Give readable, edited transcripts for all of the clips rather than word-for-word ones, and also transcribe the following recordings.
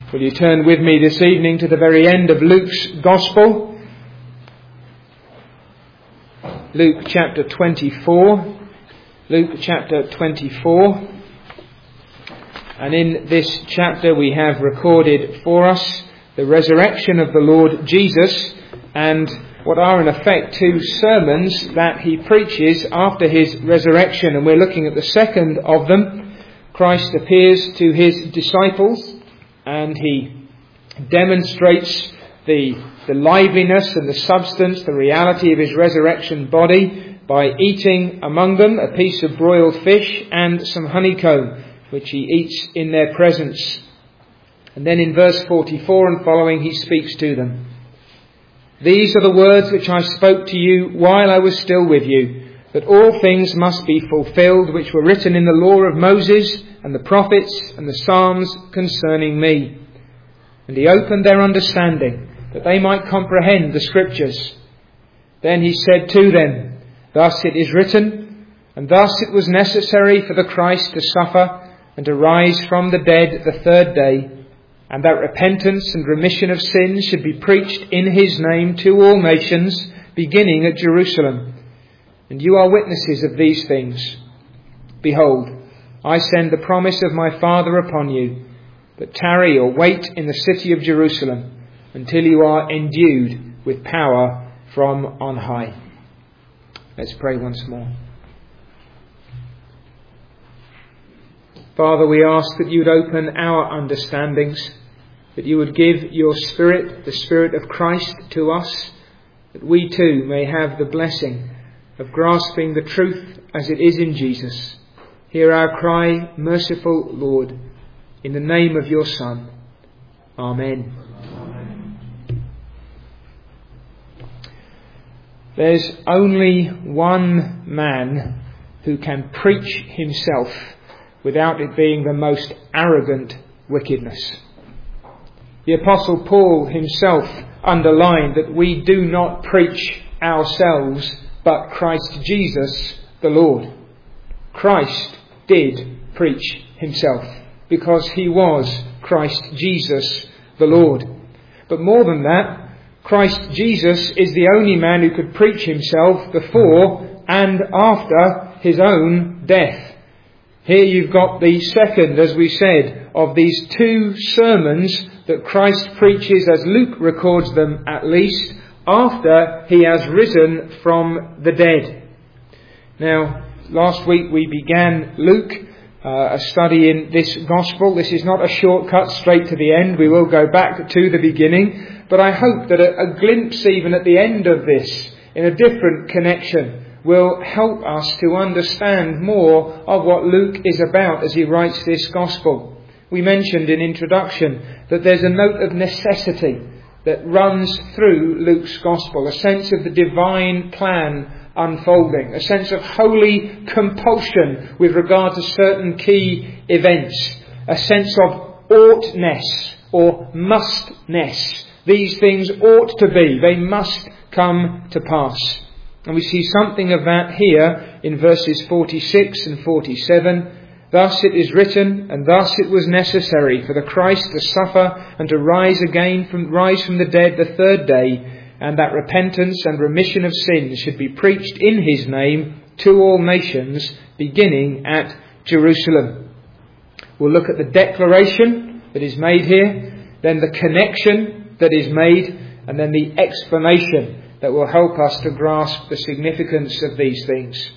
Will you turn with me this evening to the very end of Luke's Gospel? Luke chapter 24. Luke chapter 24. And in this chapter we have recorded for us the resurrection of the Lord Jesus and what are in effect two sermons that he preaches after his resurrection. And we're looking at the second of them. Christ appears to his disciples and he demonstrates the liveliness and the substance, the reality of his resurrection body by eating among them a piece of broiled fish and some honeycomb, which he eats in their presence. And then in verse 44 and following he speaks to them. These are the words which I spoke to you while I was still with you, that all things must be fulfilled which were written in the law of Moses and the prophets and the Psalms concerning me. And he opened their understanding, that they might comprehend the Scriptures. Then he said to them, Thus it is written, and thus it was necessary for the Christ to suffer and to rise from the dead the third day, and that repentance and remission of sins should be preached in his name to all nations, beginning at Jerusalem. And you are witnesses of these things. Behold, I send the promise of my Father upon you, but tarry or wait in the city of Jerusalem until you are endued with power from on high. Let's pray once more. Father, we ask that you would open our understandings, that you would give your Spirit, the Spirit of Christ, to us, that we too may have the blessing of grasping the truth as it is in Jesus. Hear our cry, merciful Lord, in the name of your Son. Amen. There's only one man who can preach himself without it being the most arrogant wickedness. The Apostle Paul himself underlined that we do not preach ourselves, but Christ Jesus the Lord. Christ did preach himself because he was Christ Jesus the Lord. But more than that, Christ Jesus is the only man who could preach himself before and after his own death. Here you've got the second, as we said, of these two sermons that Christ preaches, as Luke records them at least, after he has risen from the dead. Now, last week we began Luke, a study in this Gospel. This is not a shortcut straight to the end. We will go back to the beginning. But I hope that a glimpse even at the end of this, in a different connection, will help us to understand more of what Luke is about as he writes this Gospel. We mentioned in introduction that there's a note of necessity that runs through Luke's Gospel, a sense of the divine plan unfolding, a sense of holy compulsion with regard to certain key events, a sense of oughtness or mustness. These things ought to be, they must come to pass. And we see something of that here in verses 46 and 47. Thus it is written, and thus it was necessary for the Christ to suffer and to rise from the dead the third day, and that repentance and remission of sins should be preached in his name to all nations, beginning at Jerusalem. We'll look at the declaration that is made here, then the connection that is made, and then the explanation that will help us to grasp the significance of these things.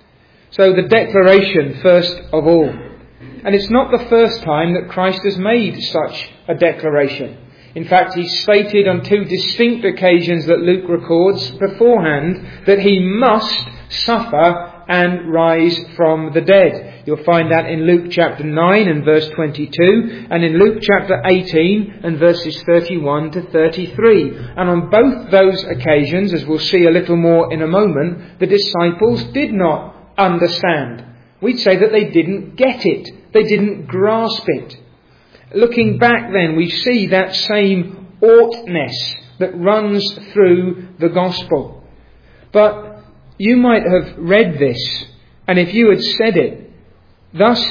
So the declaration first of all. And it's not the first time that Christ has made such a declaration. In fact, he stated on two distinct occasions that Luke records beforehand that he must suffer and rise from the dead. You'll find that in Luke chapter 9 and verse 22, and in Luke chapter 18 and verses 31 to 33. And on both those occasions, as we'll see a little more in a moment, the disciples did not understand. We'd say that they didn't get it. They didn't grasp it. Looking back then, we see that same oughtness that runs through the Gospel. But you might have read this, and if you had said it, Thus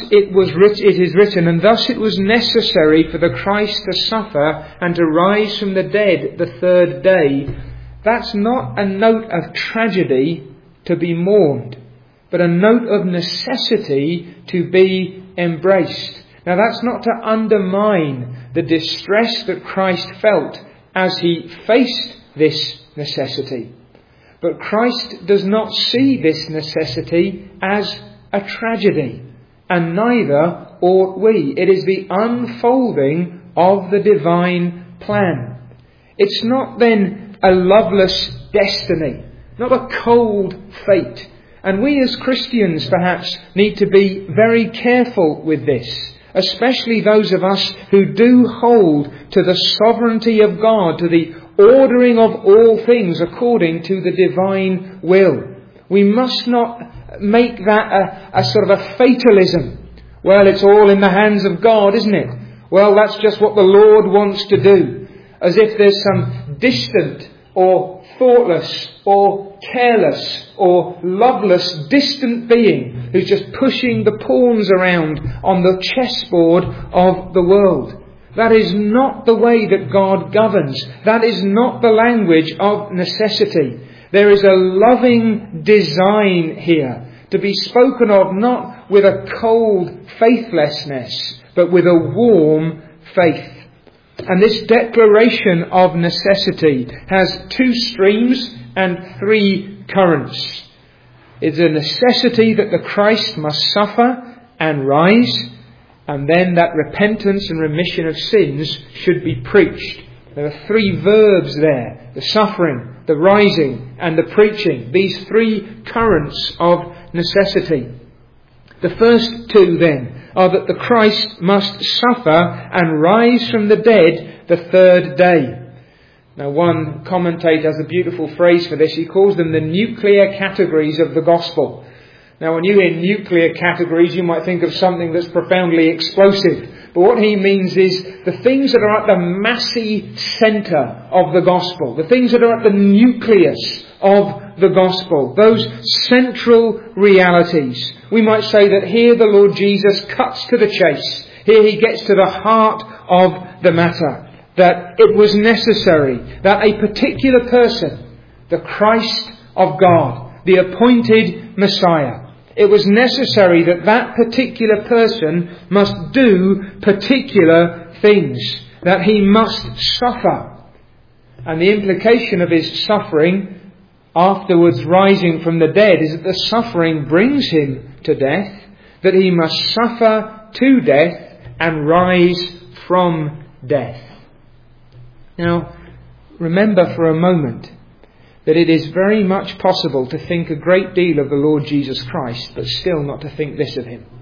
it is written, and thus it was necessary for the Christ to suffer and to rise from the dead the third day. That's not a note of tragedy to be mourned, but a note of necessity to be embraced. Now that's not to undermine the distress that Christ felt as he faced this necessity. But Christ does not see this necessity as a tragedy, and neither ought we. It is the unfolding of the divine plan. It's not then a loveless destiny, not a cold fate. And we as Christians perhaps need to be very careful with this, especially those of us who do hold to the sovereignty of God, to the ordering of all things according to the divine will. We must not make that a sort of a fatalism. Well, it's all in the hands of God, isn't it? Well, that's just what the Lord wants to do. As if there's some distant or thoughtless or careless or loveless distant being who's just pushing the pawns around on the chessboard of the world. That is not the way that God governs. That is not the language of necessity. There is a loving design here to be spoken of not with a cold faithlessness, but with a warm faith. And this declaration of necessity has two streams and three currents. It's a necessity that the Christ must suffer and rise, and then that repentance and remission of sins should be preached. There are three verbs there: the suffering, the rising, and the preaching. These three currents of necessity. The first two then are that the Christ must suffer and rise from the dead the third day. Now, one commentator has a beautiful phrase for this. He calls them the nuclear categories of the gospel. Now, when you hear nuclear categories, you might think of something that's profoundly explosive. But what he means is the things that are at the massy centre of the gospel, the things that are at the nucleus of the gospel, those central realities. We might say that here the Lord Jesus cuts to the chase. Here he gets to the heart of the matter. That it was necessary that a particular person, the Christ of God, the appointed Messiah, it was necessary that that particular person must do particular things, that he must suffer. And the implication of his suffering, afterwards rising from the dead, is that the suffering brings him to death, that he must suffer to death and rise from death. Now, remember for a moment that it is very much possible to think a great deal of the Lord Jesus Christ, but still not to think this of him.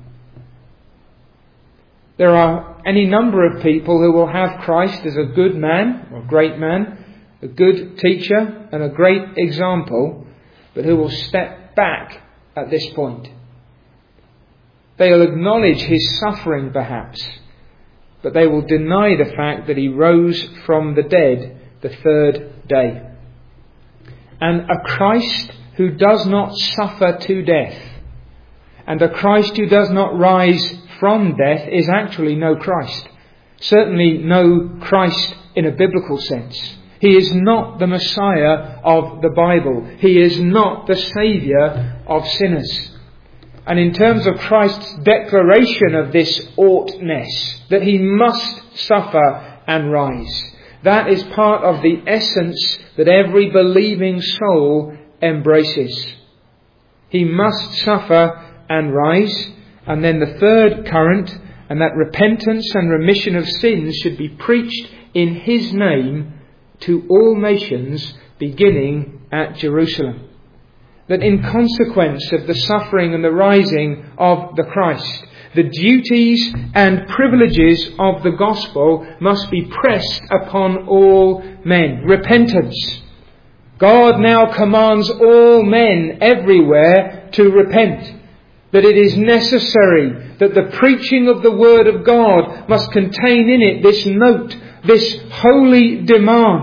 There are any number of people who will have Christ as a good man, or a great man, a good teacher, and a great example, but who will step back at this point. They'll acknowledge his suffering perhaps, but they will deny the fact that he rose from the dead the third day. And a Christ who does not suffer to death, and a Christ who does not rise from death, is actually no Christ. Certainly no Christ in a biblical sense. He is not the Messiah of the Bible. He is not the Saviour of sinners. And in terms of Christ's declaration of this oughtness, that he must suffer and rise, that is part of the essence that every believing soul embraces. He must suffer and rise. And then the third current, and that repentance and remission of sins should be preached in his name to all nations, beginning at Jerusalem. That in consequence of the suffering and the rising of the Christ, the duties and privileges of the gospel must be pressed upon all men. Repentance. God now commands all men everywhere to repent. That it is necessary that the preaching of the Word of God must contain in it this note, this holy demand,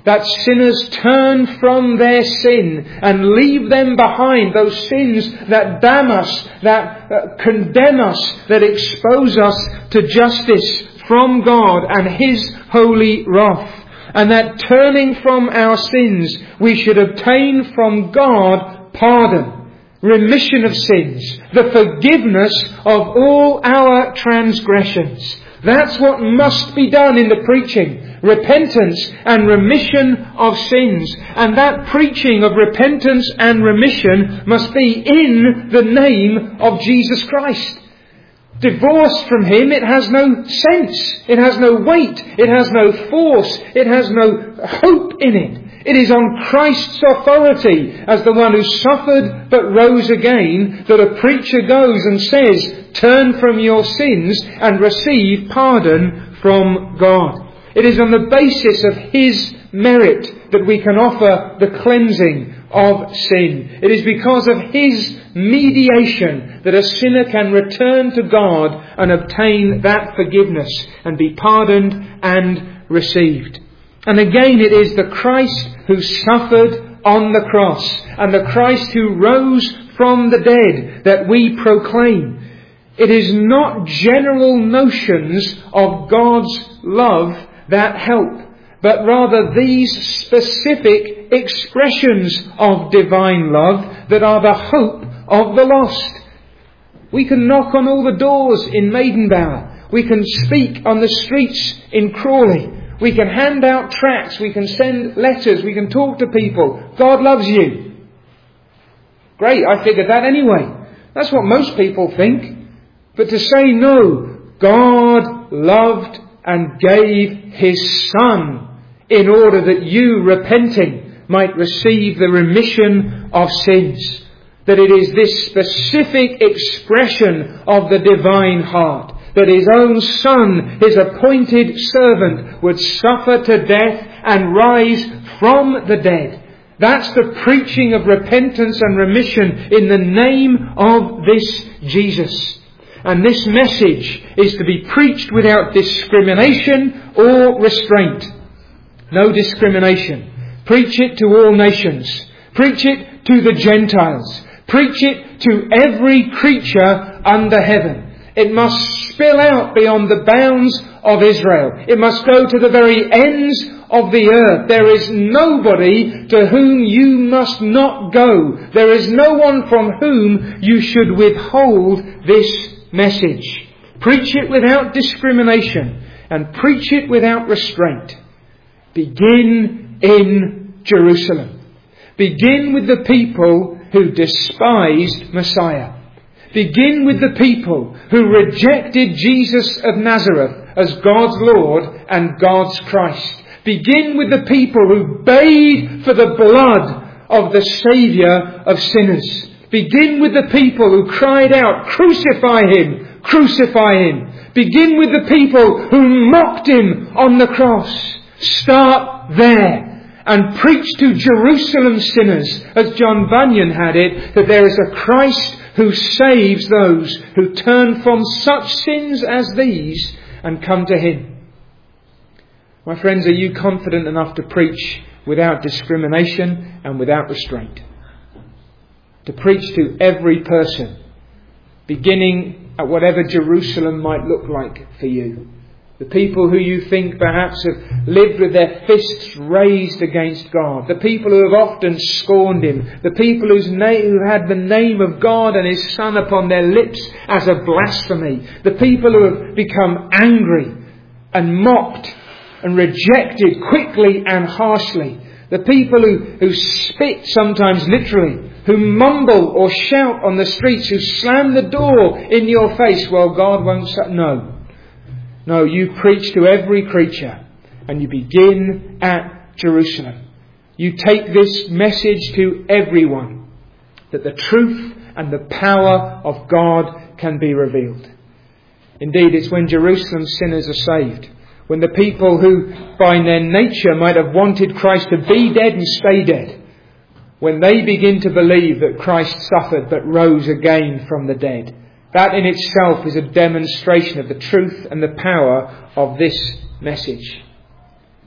that sinners turn from their sin and leave them behind, those sins that damn us, that condemn us, that expose us to justice from God and His holy wrath. And that turning from our sins, we should obtain from God pardon, remission of sins, the forgiveness of all our transgressions. That's what must be done in the preaching. Repentance and remission of sins. And that preaching of repentance and remission must be in the name of Jesus Christ. Divorced from Him, it has no sense. It has no weight. It has no force. It has no hope in it. It is on Christ's authority as the one who suffered but rose again that a preacher goes and says, turn from your sins and receive pardon from God. It is on the basis of His merit that we can offer the cleansing of sin. It is because of His mediation that a sinner can return to God and obtain that forgiveness and be pardoned and received. And again, it is the Christ who suffered on the cross and the Christ who rose from the dead that we proclaim. It is not general notions of God's love that help, but rather these specific expressions of divine love that are the hope of the lost. We can knock on all the doors in Maidenbower. We can speak on the streets in Crawley. We can hand out tracts. We can send letters. We can talk to people. God loves you. Great, I figured that anyway. That's what most people think. But to say no, God loved and gave His Son in order that you, repenting, might receive the remission of sins. That it is this specific expression of the divine heart, that His own Son, His appointed servant, would suffer to death and rise from the dead. That's the preaching of repentance and remission in the name of this Jesus. And this message is to be preached without discrimination or restraint. No discrimination. Preach it to all nations. Preach it to the Gentiles. Preach it to every creature under heaven. It must spill out beyond the bounds of Israel. It must go to the very ends of the earth. There is nobody to whom you must not go. There is no one from whom you should withhold this message. Preach it without discrimination and preach it without restraint. Begin in Jerusalem. Begin with the people who despised Messiah. Begin with the people who rejected Jesus of Nazareth as God's Lord and God's Christ. Begin with the people who bayed for the blood of the Saviour of sinners. Begin with the people who cried out, "Crucify Him! Crucify Him!" Begin with the people who mocked Him on the cross. Start there. And preach to Jerusalem sinners, as John Bunyan had it, that there is a Christ who saves those who turn from such sins as these and come to Him. My friends, are you confident enough to preach without discrimination and without restraint? To preach to every person, beginning at whatever Jerusalem might look like for you. The people who you think perhaps have lived with their fists raised against God. The people who have often scorned Him. The people who had the name of God and His Son upon their lips as a blasphemy. The people who have become angry and mocked and rejected quickly and harshly. The people who spit, sometimes literally, who mumble or shout on the streets, who slam the door in your face while God won't say no. No, you preach to every creature and you begin at Jerusalem. You take this message to everyone, that the truth and the power of God can be revealed. Indeed, it's when Jerusalem's sinners are saved, when the people who by their nature might have wanted Christ to be dead and stay dead, when they begin to believe that Christ suffered but rose again from the dead. That in itself is a demonstration of the truth and the power of this message.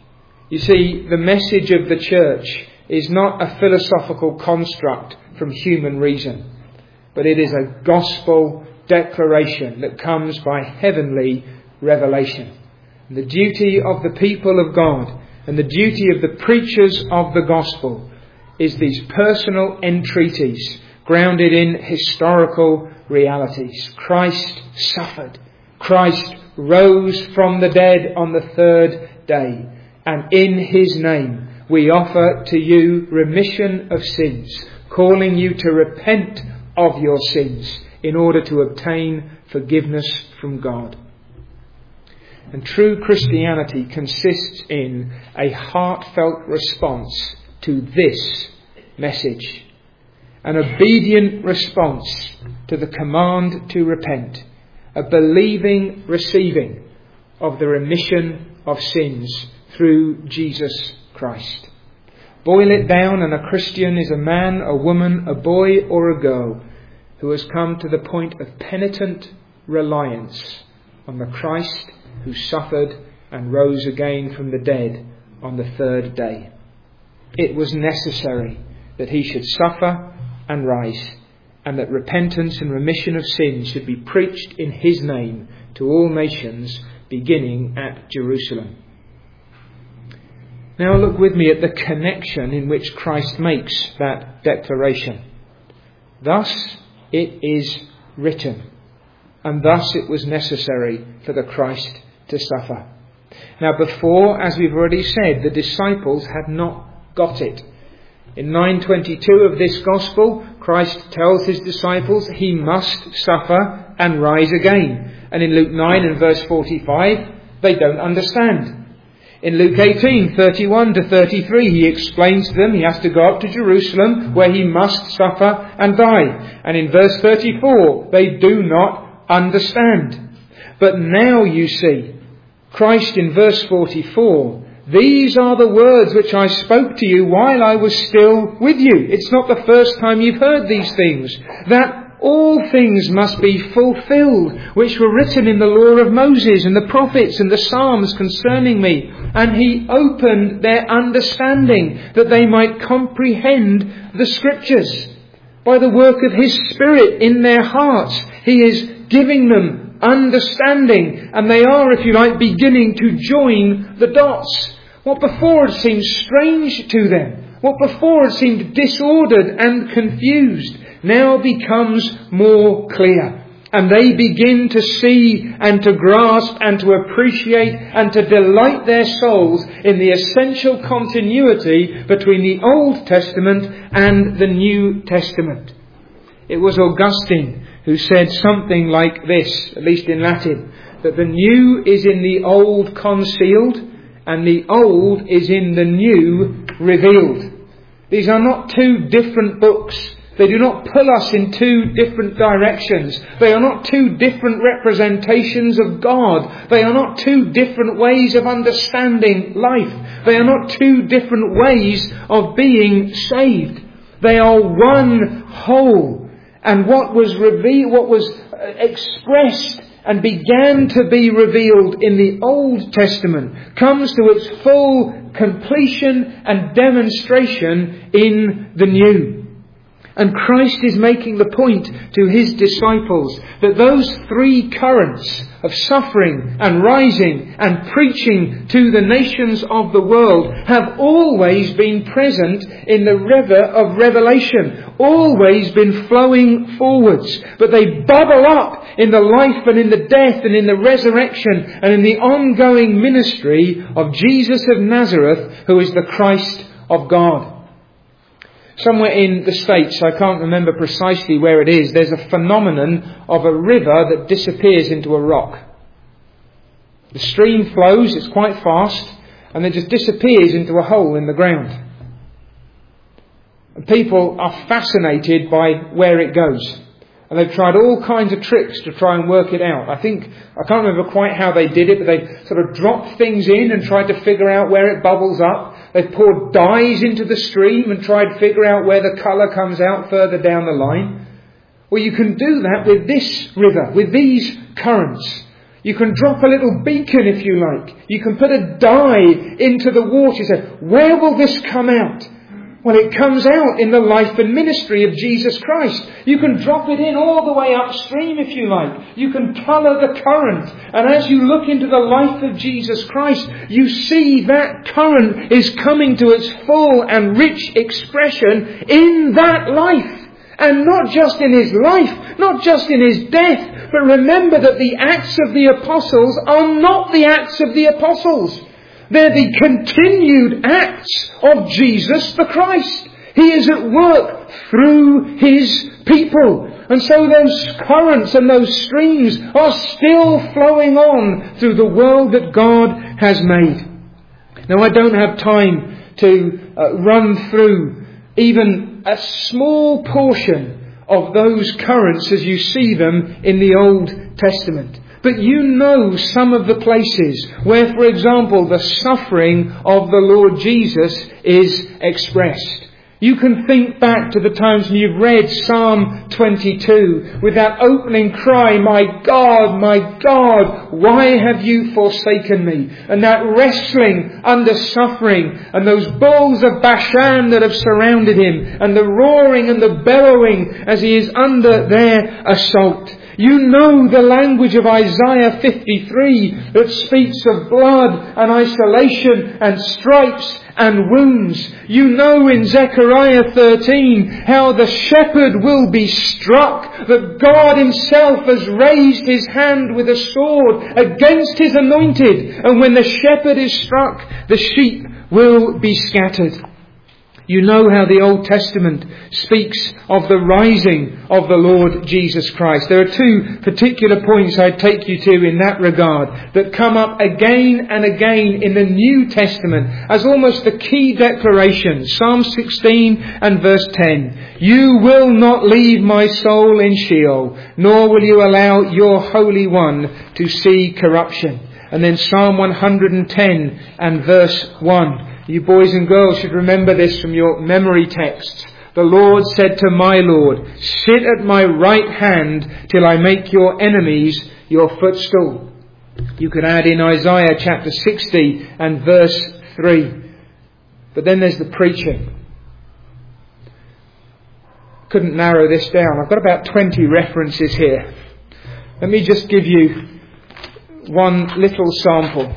You see, the message of the church is not a philosophical construct from human reason, but it is a gospel declaration that comes by heavenly revelation. And the duty of the people of God and the duty of the preachers of the gospel is these personal entreaties grounded in historical realities. Christ suffered. Christ rose from the dead on the third day. And in His name we offer to you remission of sins, calling you to repent of your sins in order to obtain forgiveness from God. And true Christianity consists in a heartfelt response to this message, an obedient response to the command to repent, a believing receiving of the remission of sins through Jesus Christ. Boil it down, and a Christian is a man, a woman, a boy or a girl who has come to the point of penitent reliance on the Christ who suffered and rose again from the dead on the third day. It was necessary that He should suffer and rise, and that repentance and remission of sins should be preached in His name to all nations, beginning at Jerusalem. Now look with me at the connection in which Christ makes that declaration. Thus it is written, and thus it was necessary for the Christ to suffer. Now before, as we've already said, the disciples had not got it. In 9:22 of this Gospel, Christ tells His disciples He must suffer and rise again. And in Luke 9 and verse 45, they don't understand. In Luke 18:31 to 33, He explains to them He has to go up to Jerusalem where He must suffer and die. And in verse 34, they do not understand. But now you see, Christ in verse 44, these are the words which I spoke to you while I was still with you. It's not the first time you've heard these things. That all things must be fulfilled, which were written in the law of Moses and the prophets and the Psalms concerning me. And He opened their understanding, that they might comprehend the Scriptures. By the work of His Spirit in their hearts, He is giving them understanding, and they are, if you like, beginning to join the dots. What before had seemed strange to them, what before had seemed disordered and confused, now becomes more clear. And they begin to see and to grasp and to appreciate and to delight their souls in the essential continuity between the Old Testament and the New Testament. It was Augustine who said something like this, at least in Latin, that the new is in the old concealed and the old is in the new revealed. These are not two different books. They do not pull us in two different directions. They are not two different representations of God. They are not two different ways of understanding life. They are not two different ways of being saved. They are one whole. And what was expressed and began to be revealed in the Old Testament comes to its full completion and demonstration in the New. And Christ is making the point to His disciples that those three currents of suffering and rising and preaching to the nations of the world have always been present in the river of revelation, always been flowing forwards. But they bubble up in the life and in the death and in the resurrection and in the ongoing ministry of Jesus of Nazareth, who is the Christ of God. Somewhere in the States, I can't remember precisely where it is, there's a phenomenon of a river that disappears into a rock. The stream flows, it's quite fast, and it just disappears into a hole in the ground. And people are fascinated by where it goes. And they've tried all kinds of tricks to try and work it out. I can't remember quite how they did it, but they sort of dropped things in and tried to figure out where it bubbles up. They've poured dyes into the stream and tried to figure out where the colour comes out further down the line. Well, you can do that with this river, with these currents. You can drop a little beacon if you like. You can put a dye into the water. You say, where will this come out? Well, it comes out in the life and ministry of Jesus Christ. You can drop it in all the way upstream if you like. You can colour the current. And as you look into the life of Jesus Christ, you see that current is coming to its full and rich expression in that life. And not just in His life, not just in His death, but remember that the Acts of the Apostles are not the Acts of the Apostles. They're the continued acts of Jesus the Christ. He is at work through His people. And so those currents and those streams are still flowing on through the world that God has made. Now, I don't have time to run through even a small portion of those currents as you see them in the Old Testament. But you know some of the places where, for example, the suffering of the Lord Jesus is expressed. You can think back to the times when you've read Psalm 22 with that opening cry, my God, why have you forsaken me? And that wrestling under suffering and those bulls of Bashan that have surrounded him and the roaring and the bellowing as he is under their assault. You know the language of Isaiah 53 that speaks of blood and isolation and stripes and wounds. You know in Zechariah 13 how the shepherd will be struck, that God Himself has raised His hand with a sword against His anointed. And when the shepherd is struck, the sheep will be scattered. You know how the Old Testament speaks of the rising of the Lord Jesus Christ. There are two particular points I'd take you to in that regard that come up again and again in the New Testament as almost the key declarations. Psalm 16 and verse 10. You will not leave my soul in Sheol, nor will you allow your Holy One to see corruption. And then Psalm 110 and verse 1. You boys and girls should remember this from your memory texts. The Lord said to my Lord, sit at my right hand till I make your enemies your footstool. You could add in Isaiah chapter 60 and verse 3. But then there's the preaching. Couldn't narrow this down. I've got about 20 references here. Let me just give you one little sample.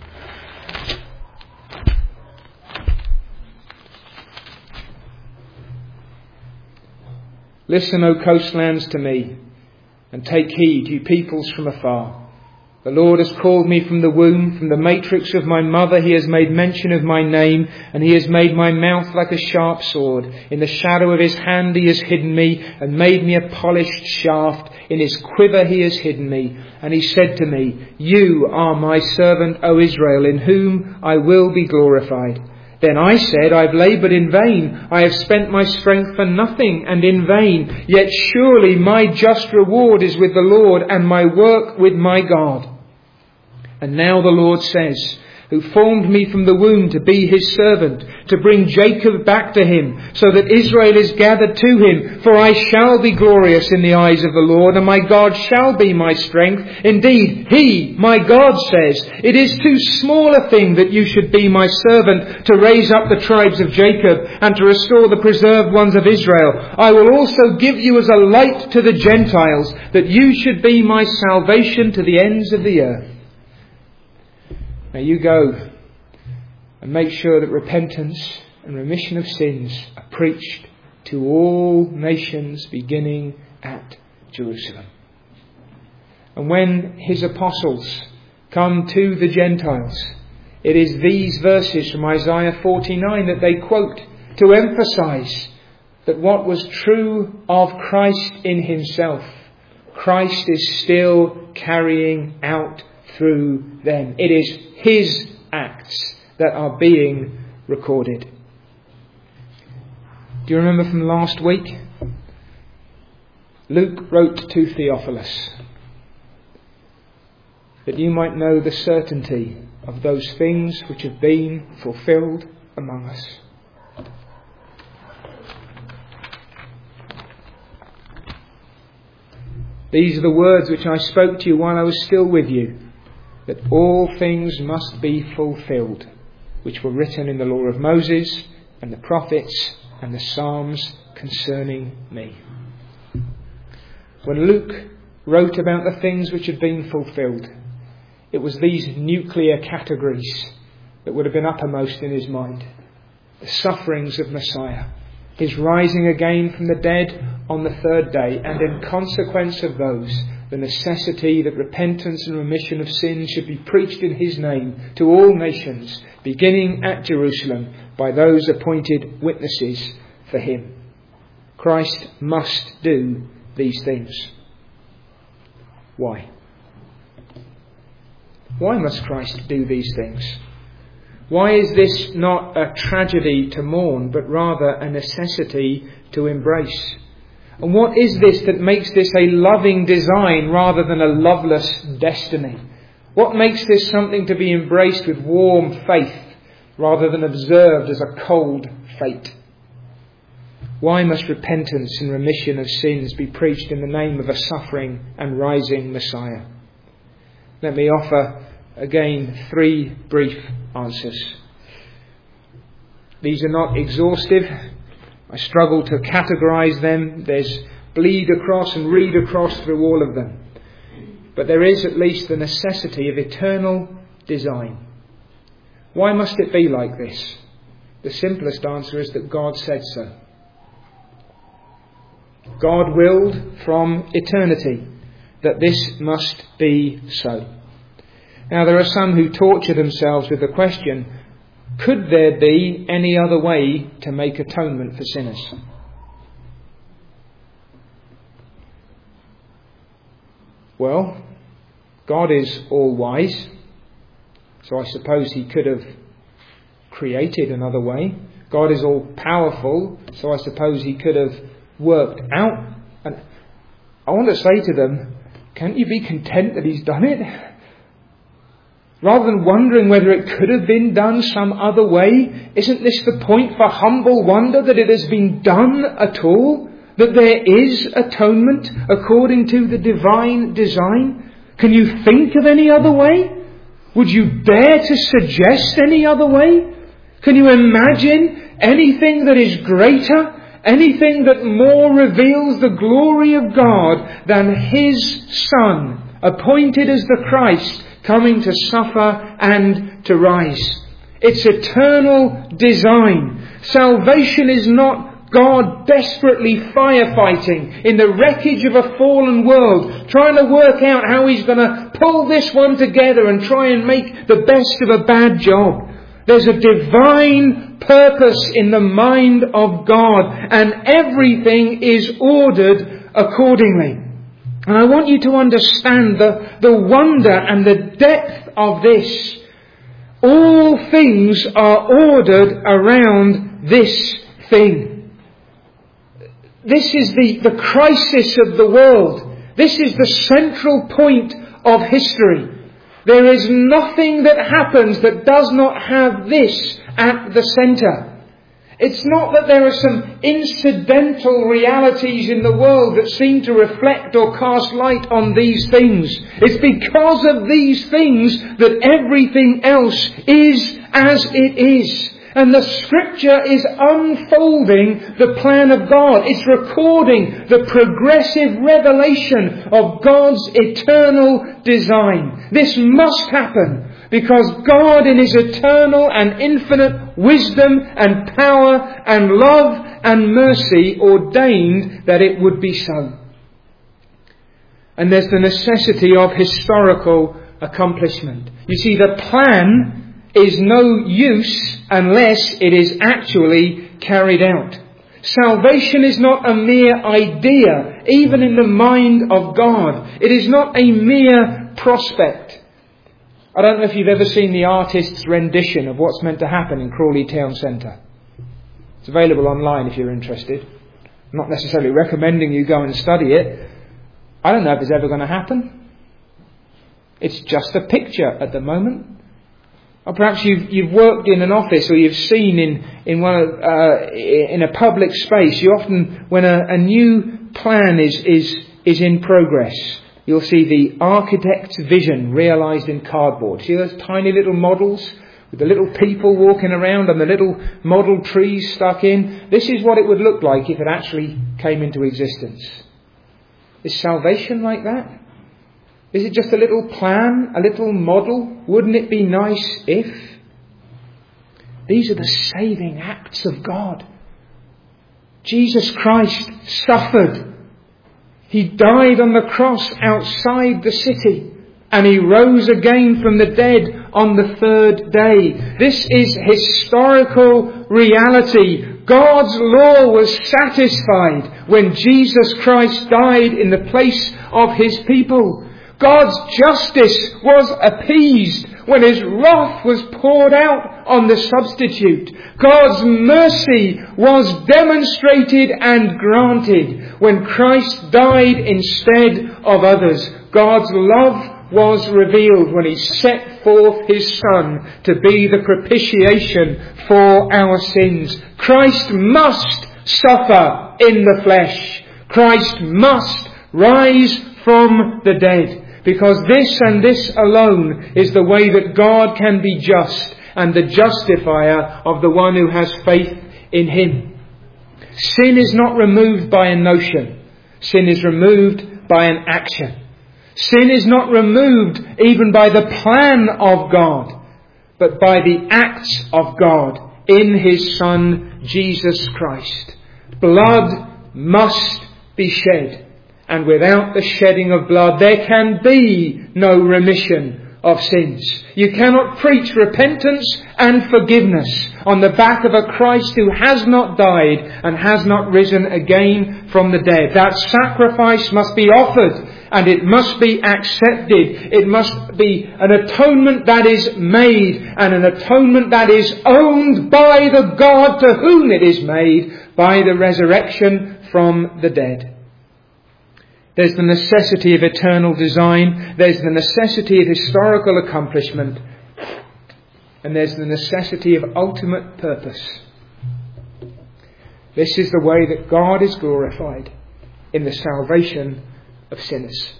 Listen, O coastlands, to me, and take heed, you peoples from afar. The Lord has called me from the womb, from the matrix of my mother. He has made mention of my name, and He has made my mouth like a sharp sword. In the shadow of His hand He has hidden me, and made me a polished shaft. In His quiver He has hidden me. And He said to me, you are my servant, O Israel, in whom I will be glorified. Then I said, I've laboured in vain. I have spent my strength for nothing and in vain. Yet surely my just reward is with the Lord, and my work with my God. And now the Lord says, who formed me from the womb to be His servant, to bring Jacob back to Him, so that Israel is gathered to Him. For I shall be glorious in the eyes of the Lord, and my God shall be my strength. Indeed, He, my God, says, it is too small a thing that you should be my servant, to raise up the tribes of Jacob, and to restore the preserved ones of Israel. I will also give you as a light to the Gentiles, that you should be my salvation to the ends of the earth. Now you go and make sure that repentance and remission of sins are preached to all nations, beginning at Jerusalem. And when His apostles come to the Gentiles, it is these verses from Isaiah 49 that they quote to emphasize that what was true of Christ in Himself, Christ is still carrying out through them. It is His acts that are being recorded. Do you remember from last week? Luke wrote to Theophilus that you might know the certainty of those things which have been fulfilled among us. These are the words which I spoke to you while I was still with you, that all things must be fulfilled, which were written in the law of Moses and the prophets and the Psalms concerning me. When Luke wrote about the things which had been fulfilled, it was these nuclear categories that would have been uppermost in his mind. The sufferings of Messiah, his rising again from the dead on the third day, and in consequence of those, the necessity that repentance and remission of sins should be preached in his name to all nations, beginning at Jerusalem by those appointed witnesses for him. Christ must do these things. Why? Why must Christ do these things? Why is this not a tragedy to mourn, but rather a necessity to embrace? And what is this that makes this a loving design rather than a loveless destiny? What makes this something to be embraced with warm faith rather than observed as a cold fate? Why must repentance and remission of sins be preached in the name of a suffering and rising Messiah? Let me offer again 3 brief answers. These are not exhaustive. I struggle to categorise them. There's bleed across and read across through all of them. But there is at least the necessity of eternal design. Why must it be like this? The simplest answer is that God said so. God willed from eternity that this must be so. Now, there are some who torture themselves with the question, could there be any other way to make atonement for sinners? Well, God is all-wise, so I suppose he could have created another way. God is all-powerful, so I suppose he could have worked out. And I want to say to them, can't you be content that he's done it? Rather than wondering whether it could have been done some other way, isn't this the point for humble wonder, that it has been done at all? That there is atonement according to the divine design? Can you think of any other way? Would you dare to suggest any other way? Can you imagine anything that is greater? Anything that more reveals the glory of God than his Son, appointed as the Christ, coming to suffer and to rise? It's eternal design. Salvation is not God desperately firefighting in the wreckage of a fallen world, trying to work out how he's going to pull this one together and try and make the best of a bad job. There's a divine purpose in the mind of God, and everything is ordered accordingly. And I want you to understand the wonder and the depth of this. All things are ordered around this thing. This is the crisis of the world. This is the central point of history. There is nothing that happens that does not have this at the centre. It's not that there are some incidental realities in the world that seem to reflect or cast light on these things. It's because of these things that everything else is as it is. And the Scripture is unfolding the plan of God. It's recording the progressive revelation of God's eternal design. This must happen because God, in his eternal and infinite wisdom and power and love and mercy, ordained that it would be so. And there's the necessity of historical accomplishment. You see, the plan is no use unless it is actually carried out. Salvation is not a mere idea, even in the mind of God. It is not a mere prospect. I don't know if you've ever seen the artist's rendition of what's meant to happen in Crawley Town Centre. It's available online if you're interested. I'm not necessarily recommending you go and study it. I don't know if it's ever going to happen. It's just a picture at the moment. Or perhaps you've worked in an office, or you've seen in a public space. You often, when a new plan is is in progress. You'll see the architect's vision realised in cardboard. See those tiny little models with the little people walking around and the little model trees stuck in? This is what it would look like if it actually came into existence. Is salvation like that? Is it just a little plan, a little model? Wouldn't it be nice if? These are the saving acts of God. Jesus Christ suffered. He died on the cross outside the city. And He rose again from the dead on the third day. This is historical reality. God's law was satisfied when Jesus Christ died in the place of His people. God's justice was appeased when His wrath was poured out on the substitute. God's mercy was demonstrated and granted when Christ died instead of others. God's love was revealed when He set forth His Son to be the propitiation for our sins. Christ must suffer in the flesh. Christ must rise from the dead. Because this and this alone is the way that God can be just and the justifier of the one who has faith in Him. Sin is not removed by a notion. Sin is removed by an action. Sin is not removed even by the plan of God, but by the acts of God in His Son, Jesus Christ. Blood must be shed. And without the shedding of blood, there can be no remission of sins. You cannot preach repentance and forgiveness on the back of a Christ who has not died and has not risen again from the dead. That sacrifice must be offered and it must be accepted. It must be an atonement that is made and an atonement that is owned by the God to whom it is made by the resurrection from the dead. There's the necessity of eternal design. There's the necessity of historical accomplishment. And there's the necessity of ultimate purpose. This is the way that God is glorified in the salvation of sinners.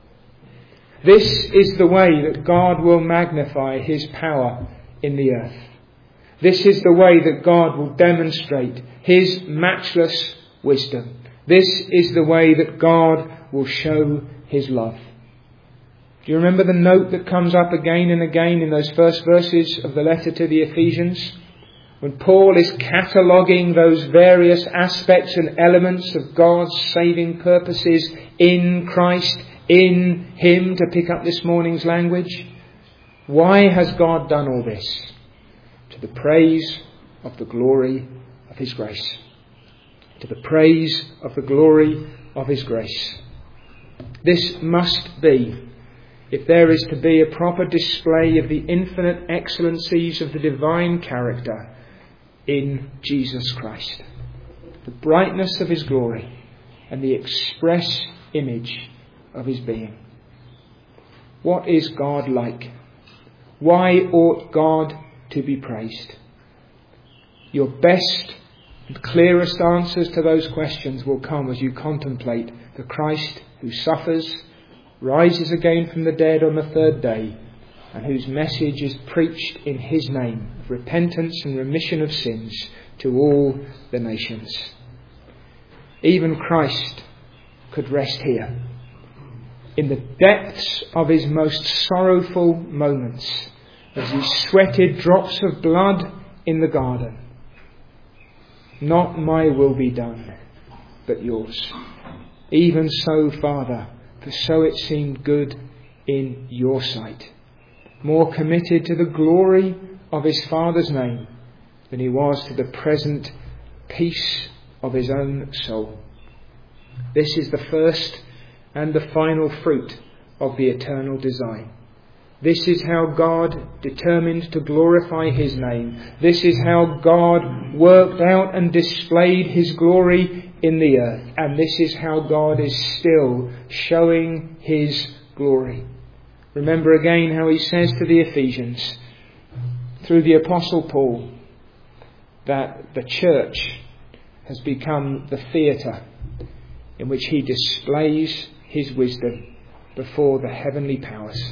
This is the way that God will magnify His power in the earth. This is the way that God will demonstrate His matchless wisdom. This is the way that God will show His love. Do you remember the note that comes up again and again in those first verses of the letter to the Ephesians? When Paul is cataloguing those various aspects and elements of God's saving purposes in Christ, in Him, to pick up this morning's language. Why has God done all this? To the praise of the glory of His grace. To the praise of the glory of His grace. This must be, if there is to be a proper display of the infinite excellencies of the divine character in Jesus Christ. The brightness of His glory and the express image of His being. What is God like? Why ought God to be praised? Your best and clearest answers to those questions will come as you contemplate the Christ who suffers, rises again from the dead on the third day, and whose message is preached in His name of repentance and remission of sins to all the nations. Even Christ could rest here. In the depths of His most sorrowful moments, as He sweated drops of blood in the garden. Not my will be done, but yours. Even so, Father, for so it seemed good in your sight. More committed to the glory of His Father's name than He was to the present peace of His own soul. This is the first and the final fruit of the eternal design. This is how God determined to glorify His name. This is how God worked out and displayed His glory in the earth. And this is how God is still showing His glory. Remember again how He says to the Ephesians, through the Apostle Paul, that the church has become the theatre in which He displays his wisdom before the heavenly powers.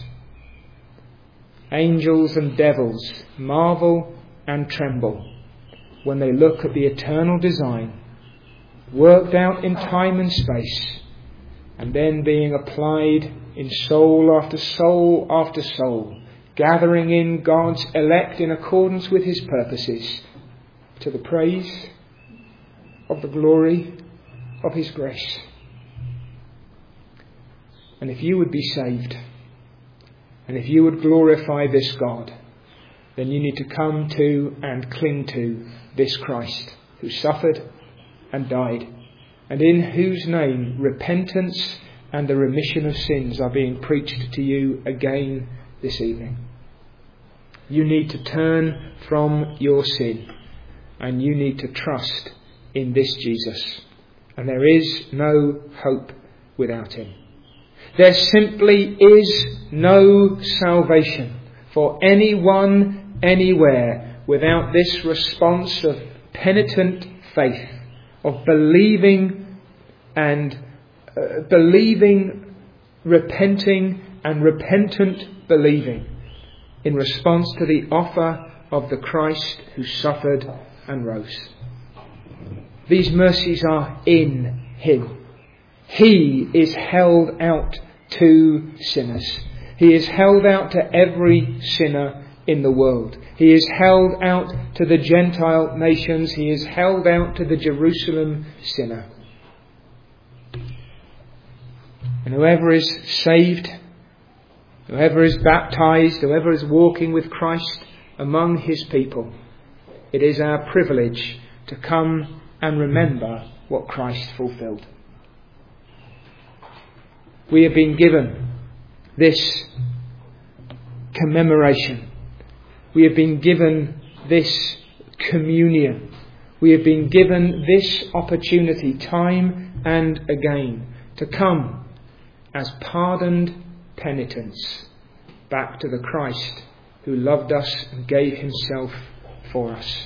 Angels and devils marvel and tremble when they look at the eternal design, worked out in time and space, and then being applied in soul after soul after soul, gathering in God's elect in accordance with his purposes, to the praise of the glory of his grace. And if you would be saved, and if you would glorify this God, then you need to come to and cling to this Christ who suffered and died, and in whose name repentance and the remission of sins are being preached to you again this evening. You need to turn from your sin, and you need to trust in this Jesus. And there is no hope without him. There simply is no salvation for anyone, anywhere, without this response of penitent faith, of believing, repenting and repentant believing in response to the offer of the Christ who suffered and rose. These mercies are in him. He is held out to sinners. He is held out to every sinner in the world. He is held out to the Gentile nations. He is held out to the Jerusalem sinner. And whoever is saved, whoever is baptized, whoever is walking with Christ among his people, it is our privilege to come and remember what Christ fulfilled. We have been given this commemoration. We have been given this communion. We have been given this opportunity time and again to come as pardoned penitents back to the Christ who loved us and gave himself for us.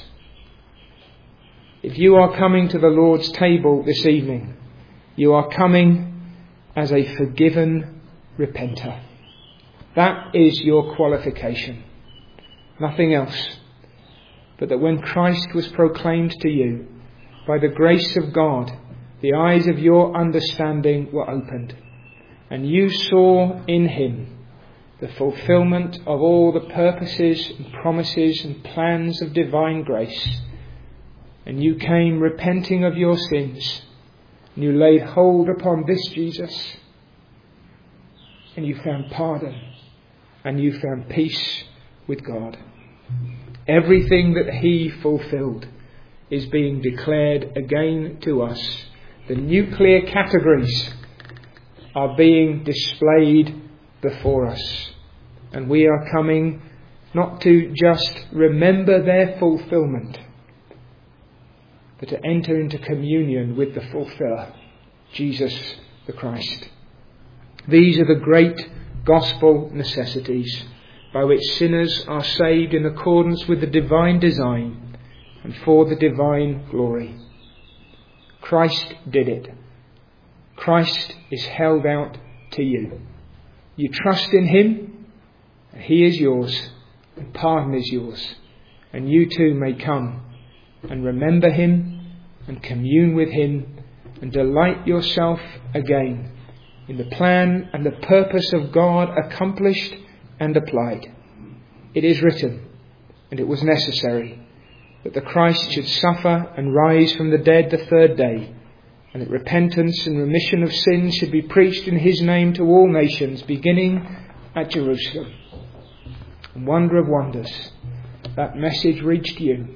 If you are coming to the Lord's table this evening, you are coming as a forgiven repenter. That is your qualification. Nothing else. But that when Christ was proclaimed to you, by the grace of God, the eyes of your understanding were opened, and you saw in him the fulfillment of all the purposes and promises and plans of divine grace. And you came repenting of your sins, and you laid hold upon this Jesus, and you found pardon, and you found peace with God. Everything that he fulfilled is being declared again to us. The nuclear categories are being displayed before us, and we are coming not to just remember their fulfillment, but to enter into communion with the fulfiller, Jesus the Christ. These are the great gospel necessities by which sinners are saved in accordance with the divine design and for the divine glory. Christ did it. Christ is held out to you. You trust in him, and he is yours, and pardon is yours, and you too may come and remember him and commune with him and delight yourself again in the plan and the purpose of God accomplished and applied. It is written, and it was necessary, that the Christ should suffer and rise from the dead the third day, and that repentance and remission of sins should be preached in his name to all nations, beginning at Jerusalem. And wonder of wonders, that message reached you.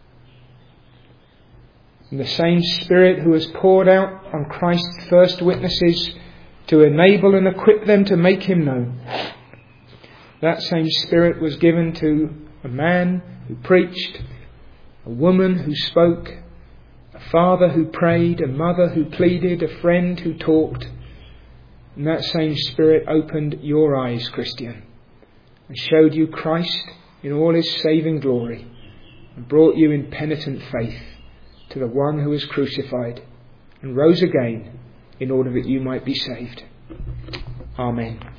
And the same Spirit who was poured out on Christ's first witnesses to enable and equip them to make him known, that same Spirit was given to a man who preached, a woman who spoke, a father who prayed, a mother who pleaded, a friend who talked. And that same Spirit opened your eyes, Christian, and showed you Christ in all his saving glory, and brought you in penitent faith to the one who was crucified and rose again in order that you might be saved. Amen.